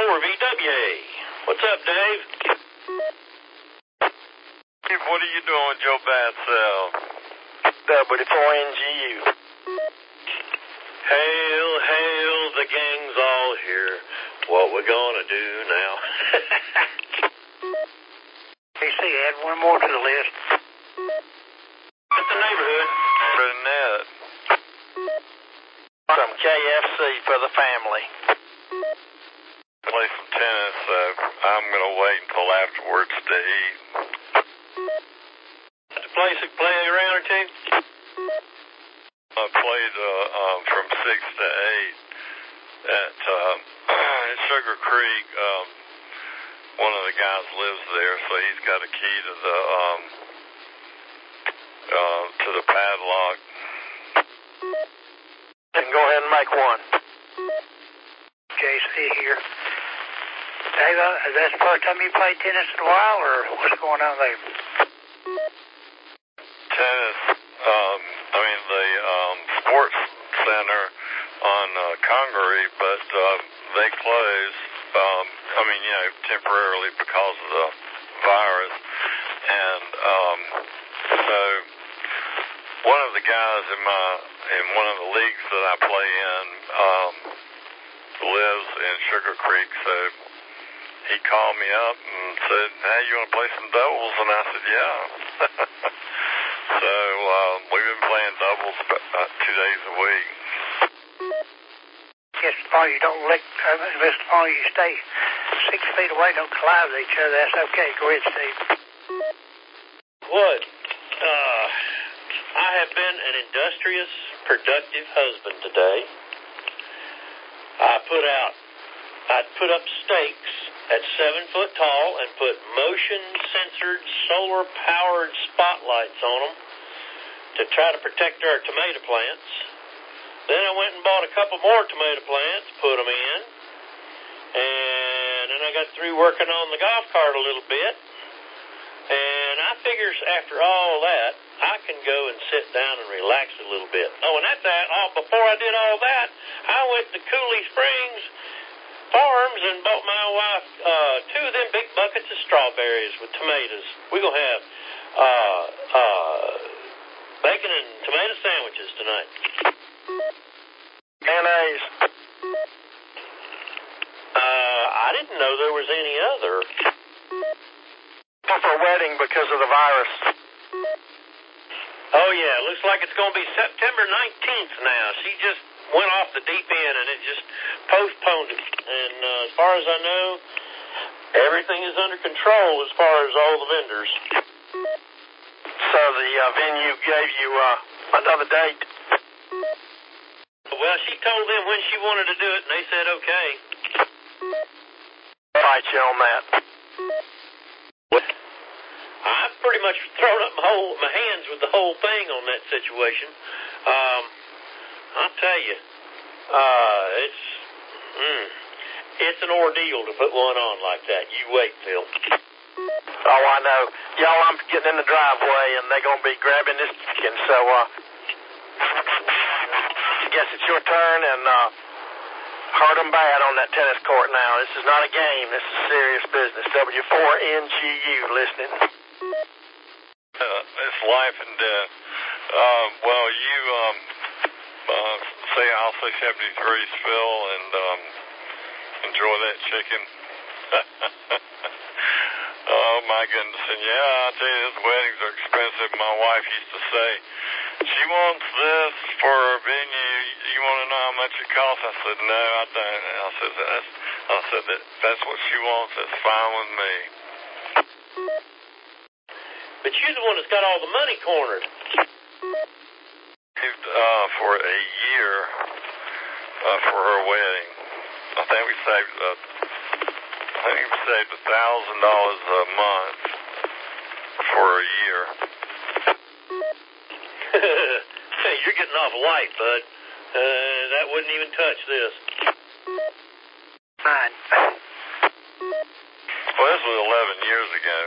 VWA. What's up, Dave? What are you doing, Joe Batsell? W4NGU. Hail, hail, the gang's all here. What we gonna do now? AC, add one more to the list. What's the neighborhood? Burnett. Some KFC for the family. Play some tennis, so I'm going to wait until afterwards to eat. At the place to play a round or two? I played from 6 to 8 at Sugar Creek. One of the guys lives there, so he's got a key to the padlock. Then go ahead and make one. JC here. Dave, is that the first time you played tennis in a while, or what's going on there? Tennis, the sports center on Congaree, but they closed, temporarily because of the virus. And so one of the guys in one of the leagues that I play in lives in Sugar Creek, so he called me up and said, "Hey, you want to play some doubles?" And I said, "Yeah." So we've been playing doubles about 2 days a week. Just as long as you don't as long as you stay 6 feet away, don't collide with each other, that's okay. Go ahead, Steve. What? I have been an industrious, productive husband today. I'd put up stakes at 7 foot tall and put motion-censored, solar-powered spotlights on them to try to protect our tomato plants. Then I went and bought a couple more tomato plants, put them in, and then I got through working on the golf cart a little bit. And I figure after all that, I can go and sit down and relax a little bit. Oh, and before I did all that, I went to Cooley Springs Farms and bought my wife 2 of them big buckets of strawberries with tomatoes. We're going to have bacon and tomato sandwiches tonight. Mayonnaise. I didn't know there was any other. For a wedding because of the virus. Oh, yeah, looks like it's going to be September 19th now. She just went off the deep end, and it just postponed it. And as far as I know, everything is under control as far as all the vendors. So the venue gave you another date? Well, she told them when she wanted to do it, and they said okay. Fight you on that. I've pretty much thrown up my hands with the whole thing on that situation. I'll tell you, it's an ordeal to put one on like that. You wait, Phil. Oh, I know. Y'all, I'm getting in the driveway, and they're going to be grabbing this chicken, so I guess it's your turn, and hurt them bad on that tennis court now. This is not a game. This is serious business. W4NGU listening. It's life and death. I'll say 73's Phil, and enjoy that chicken. Oh, my goodness. And, I tell you, these weddings are expensive. My wife used to say, she wants this for her venue. You want to know how much it costs? I said, no, I don't. And I said, that's what she wants. That's fine with me. But you're the one that's got all the money cornered. For a year for her wedding. I think we saved $1,000 a month for a year. You're getting off light, bud. That wouldn't even touch this. Fine. Well, this was 11 years ago.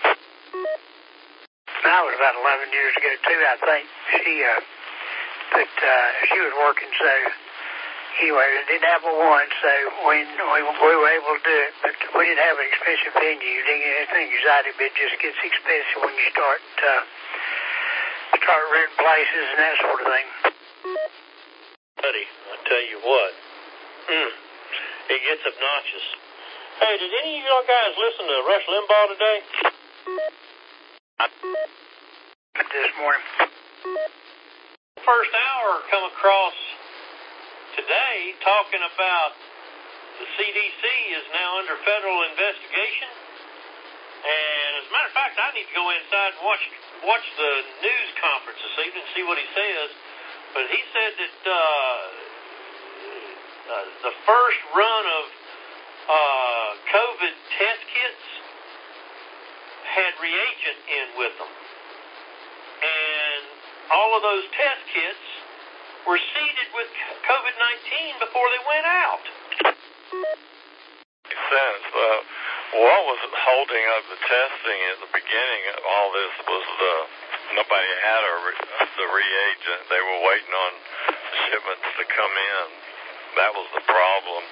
That was about 11 years ago, too, I think. She was working, so anyway, we didn't have but one, so we were able to do it, but we didn't have an expensive venue. You didn't get anything exotic, but it just gets expensive when you start renting places and that sort of thing. Buddy, I tell you what, it gets obnoxious. Hey, did any of y'all guys listen to Rush Limbaugh today? This morning. First hour come across today talking about the CDC is now under federal investigation. And as a matter of fact, I need to go inside and watch the news conference this evening and see what he says. But he said that the first run of COVID test kits had reagent in with them. And all of those test kits were seeded with COVID-19 before they went out. Makes sense. What was holding up the testing at the beginning of all this was nobody had the reagent. They were waiting on shipments to come in. That was the problem.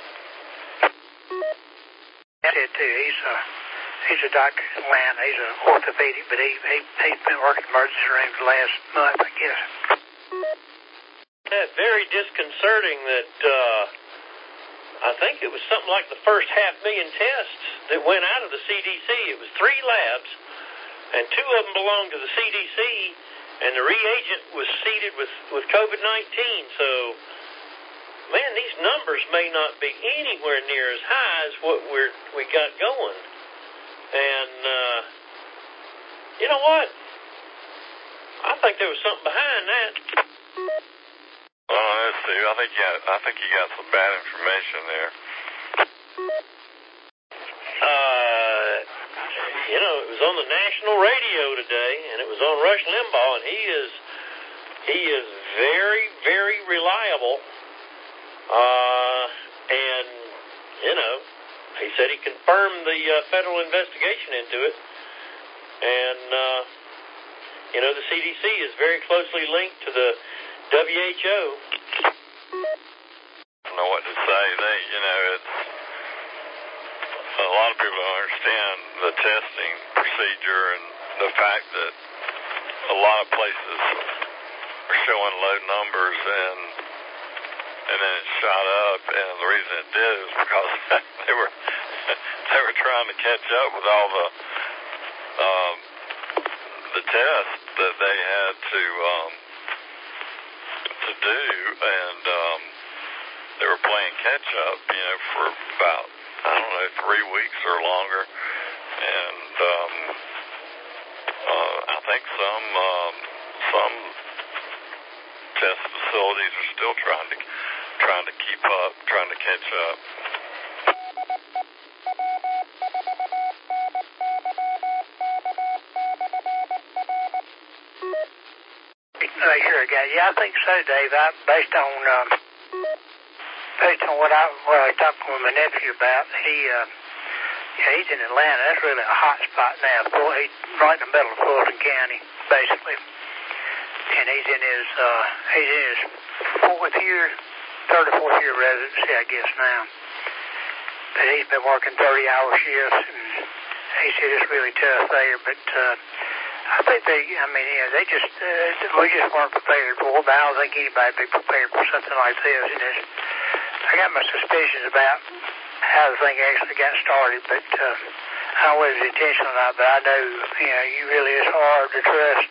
I did too. He's a doctor in Atlanta. He's an orthopedic, but he's been working emergency rooms the last month, I guess. Yeah, very disconcerting that I think it was something like the first 500,000 tests that went out of the CDC. It was 3 labs, and 2 of them belonged to the CDC, and the reagent was seeded with COVID-19. So, man, these numbers may not be anywhere near as high as what we got going. And you know what? I think there was something behind that. Let's see. I think you got some bad information there. It was on the national radio today, and it was on Rush Limbaugh, and he is very, very reliable. And he said he confirmed the federal investigation into it, and the CDC is very closely linked to the WHO. I don't know what to say. It's a lot of people don't understand the testing procedure and the fact that a lot of places are showing low numbers and then it shot up, and the reason it did is because they were trying to catch up with all the tests that they had to do, and they were playing catch up, for about 3 weeks or longer, and I think some test facilities are still trying to keep up, trying to catch up. Yeah, I think so, Dave. Based on what I talked with my nephew about, he's in Atlanta. That's really a hot spot now. He's right in the middle of Fulton County, basically. And he's in his third or fourth year residency, I guess now. But he's been working 30-hour shifts, and he said it's really tough there. But I think we just weren't prepared for it. But I don't think anybody would be prepared for something like this. And I got my suspicions about how the thing actually got started, but I don't know whether it was intentional or not. But I know, you really is hard to trust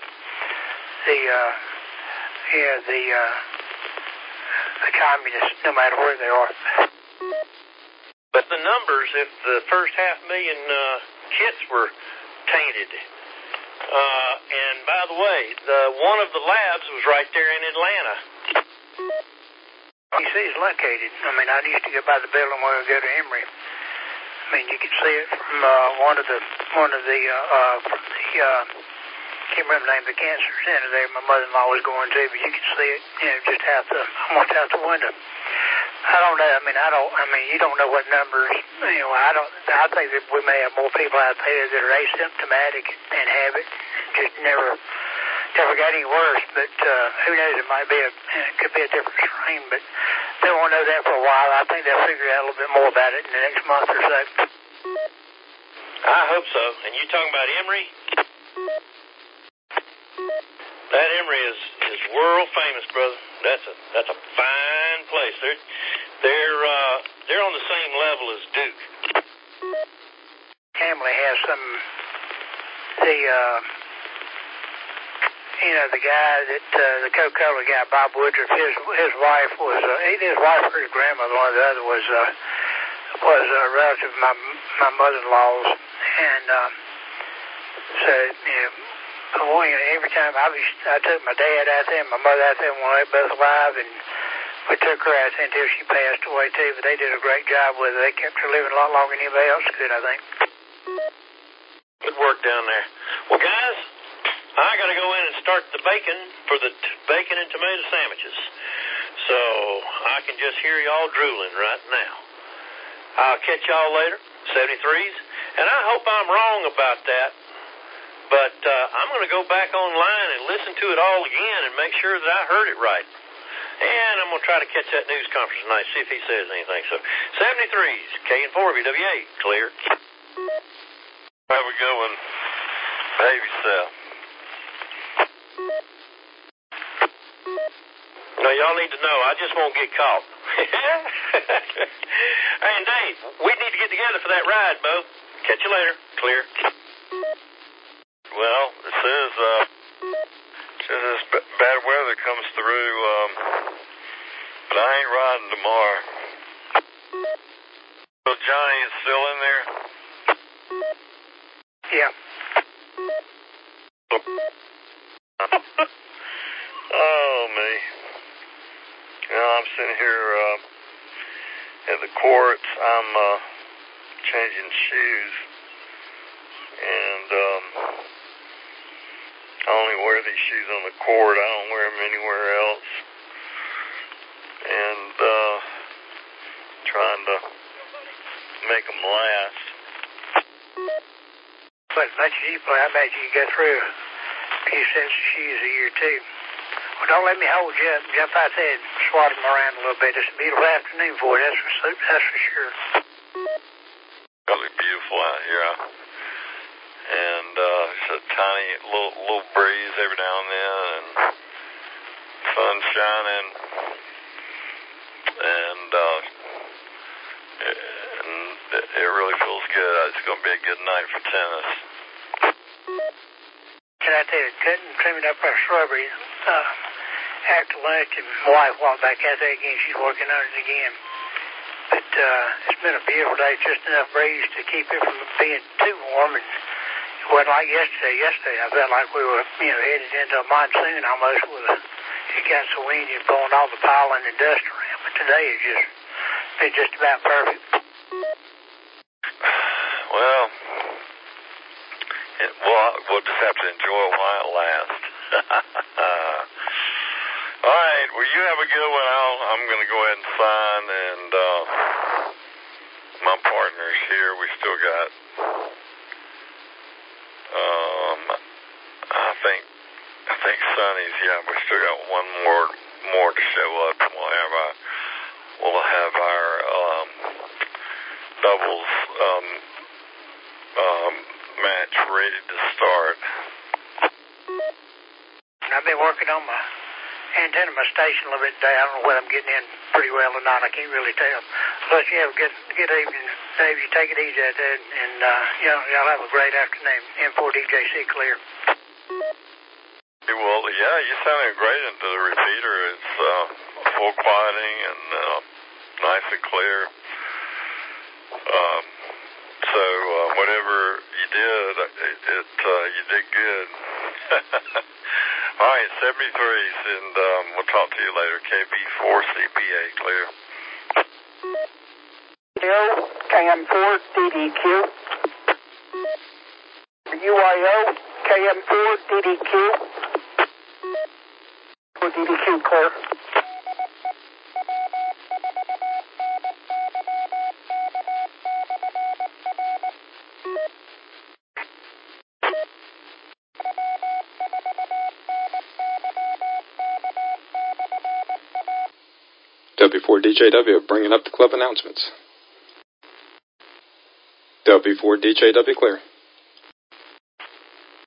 the communists, no matter where they are. But the numbers, if the first 500,000 kits were tainted, and by the way, one of the labs was right there in Atlanta. You see, it's located. I used to go by the building where we go to Emory. You could see it from from the can't remember the name of the cancer center there my mother-in-law was going to, but you could see it, just almost out the window. I don't know. You don't know what numbers. I think that we may have more people out there that are asymptomatic and have it, just never got any worse. But who knows? It could be a different strain. But they won't know that for a while. I think they'll figure out a little bit more about it in the next month or so. I hope so. And you talking about Emory? That Emory is world famous, brother. That's a fine place. They're on the same level as Duke. Hamley has some the guy that the Coca-Cola guy, Bob Woodruff, his wife was either his wife or his grandmother, one or the other, was a relative of my mother-in-law's, and so every time I took my dad out there and my mother out there when they were both alive, and we took her out there until she passed away too. But they did a great job with her. They kept her living a lot longer than anybody else could, I think. Good work down there. Well, guys, I got to go in and start the bacon for the bacon and tomato sandwiches. So I can just hear y'all drooling right now. I'll catch y'all later, 73s. And I hope I'm wrong about that. But I'm going to go back online and listen to it all again and make sure that I heard it right. And I'm going to try to catch that news conference tonight, see if he says anything. So 73s, K&4, VWA, clear. Have a good one. Baby Seth. No, y'all need to know, I just won't get caught. Hey, and Dave, we need to get together for that ride, Bo. Catch you later. Clear. Well, it says this bad weather comes through, but I ain't riding tomorrow. So Johnny is still in there? Yeah. Oh, me. I'm sitting here at the courts. I'm changing shoes, and I only wear these shoes on the court. I don't wear them anywhere else. And trying to make them last. But much as you play, I bet you go through a few sets of shoes a year too. Well, don't let me hold you up. Jump out there and swat them around a little bit. It's a beautiful afternoon for you, that's for sure. Really beautiful out here. And it's a tiny little breeze every now and then, and sun shining, and it really feels good. It's going to be a good night for tennis. And out there cutting, trimming up our shrubbery after lunch, and my wife walked back out there again. She's working on it again. But it's been a beautiful day, just enough breeze to keep it from being too warm. And it wasn't like yesterday. Yesterday I felt like we were, headed into a monsoon almost. It got so windy and blowing all the pollen and dust around. But today it's been just about perfect. Well, we'll just have to enjoy it while it lasts. All right, well, you have a good one. I'm going to go ahead and sign, and my partner's here. We still got, I think Sonny's, we still got one more to show up, and we'll have our doubles match ready to start. I've been working on my antenna, my station a little bit today. I don't know whether I'm getting in pretty well or not. I can't really tell. But you have a good evening, Dave. You take it easy out there, and y'all have a great afternoon. M4DJC clear. Well, you sounded great into the repeater. It's full quieting and nice and clear. So whatever you did, you did good. All right, 73s, and we'll talk to you later. KB4CPA, clear. KM4 DDQ. UIO KM4 DDQ. For DDQ, clear. W4DJW bringing up the club announcements. W4DJW clear.